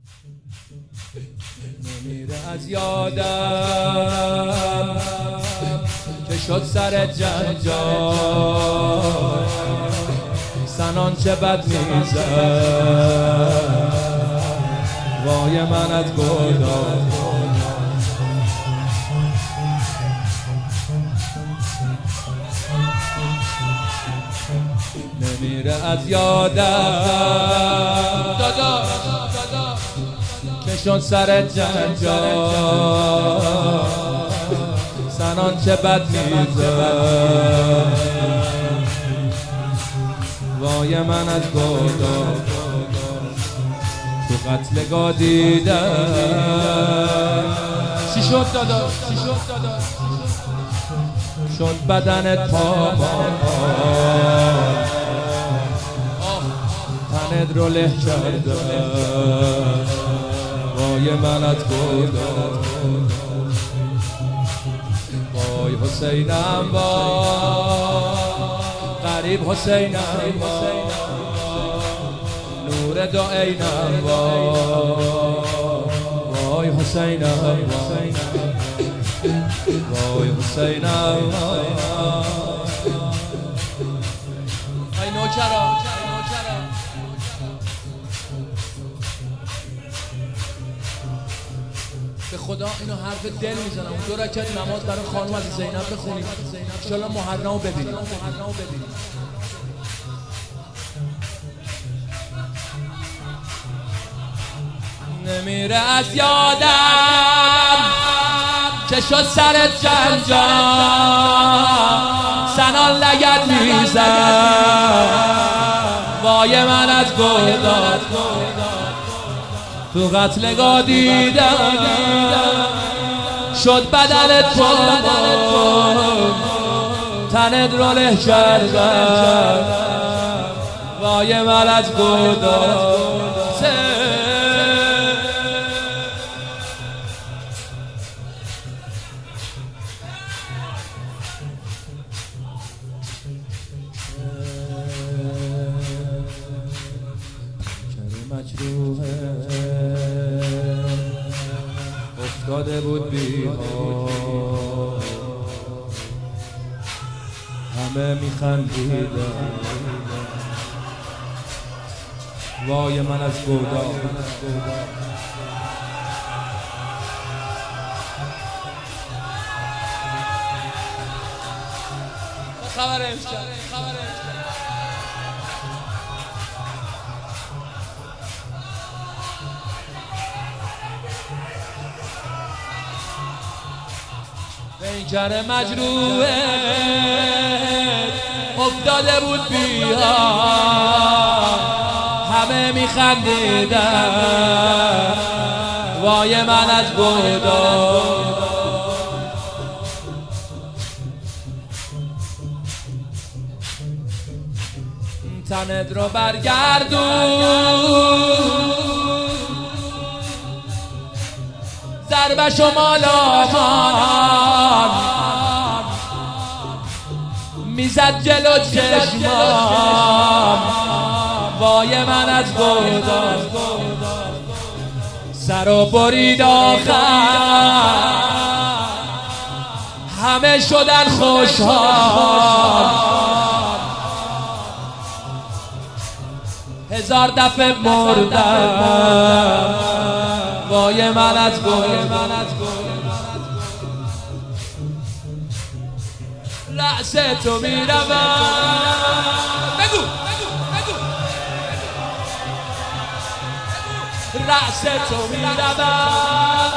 نمیره از یادم که شد سر جنجال، سنان چه بد میزد وای من از گلدان. نمیره از یادم دادا که شد سر جنجال، سنان چه بد میزد وای من از گلدان. تو قتلگاه دیدم چی شد دادا، چی شد دادا، شد بدنت پامان، تنت رو له کرده وای من از گلدان. وای حسینم وای غریب حسینم وای نور دو عینم وای حسینم وای حسینم ای نوکرا به خدا اینو حرف دل میزنم. 2 رکعت نماز برای خانم از زینب بخونید ان شاءالله محرمو ببینید. نمیره از یادم که شد سر جنجال، سنان لگد میزد وای من از گلدان. تو قتلگاه دیدم شد بدن تو تنت رو له کردم وای من از گلدان. مجروحه افتاده بود بی‌حال، همه میخندیدن وای من از گلدان. خبر امشب پیکر مجروحه افتاده بود بی‌حال، همه میخندیدن وای من از گلدان. تنت رو برگردون ضربش و مالامان میزد جلو چشمام وای من از گلدان. سر و برید آخر همه شدن خوشحال، 1000 دفعه مردم وای من از گلدان. رأس تو میروم بگو رأس تو میروم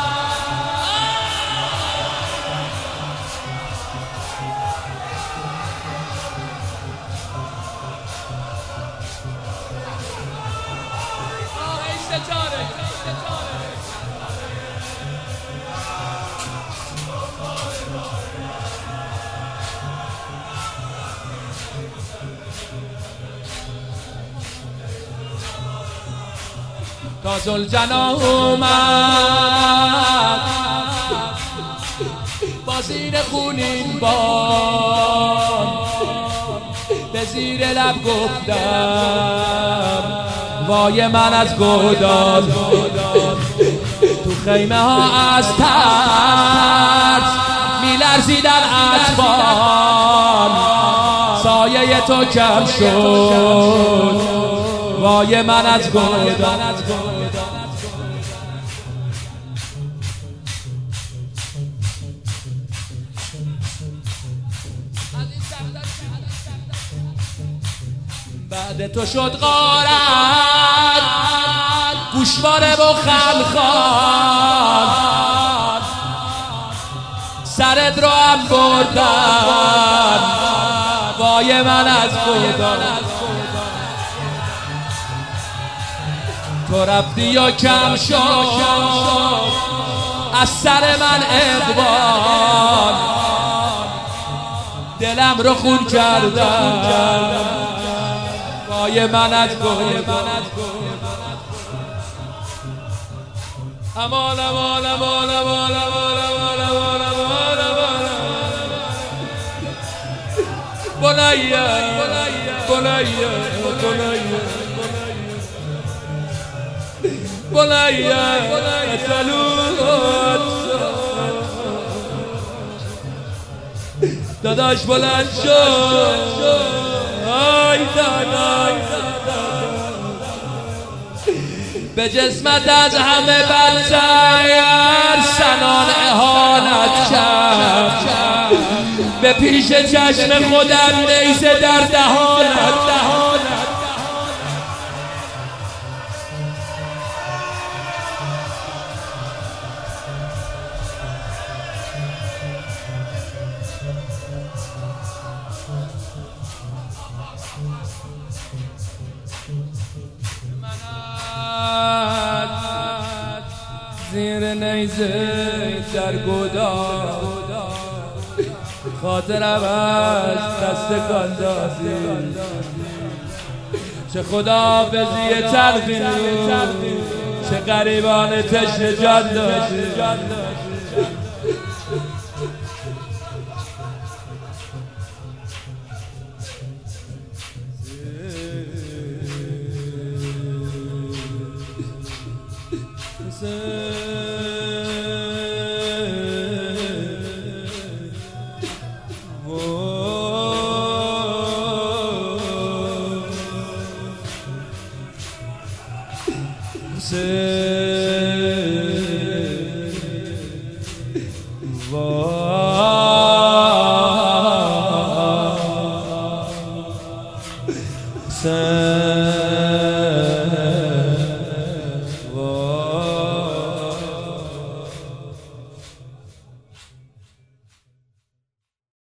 تا ذوالجلال اومد با زیر خونین باد به زیر لب گفتم وای من از گودال تو خیمه ها از ترس میلرزیدن اطفال سایه تو کم شد وای من از گودال بعد تو شد غارت گوشواره و خلخال سرت رو هم بردن وای من از گودال تو رفتی و کم شد از سر من اقبال دلم رو خون کردم وای من از گودال امان امان امان امان امان امان امان امان بنیه بنیه بنیه بنیه تلوت داداش بلند شد آی داداش به جسمت از همه بدتر سنان اهانت کرد به پیش چشم خودم نیزه در دهانت زیر نیزه در گودال خاطرم از دست کاندازی چه خداحافظی تلخی چه غریبان تشنه جان داشتی Wow.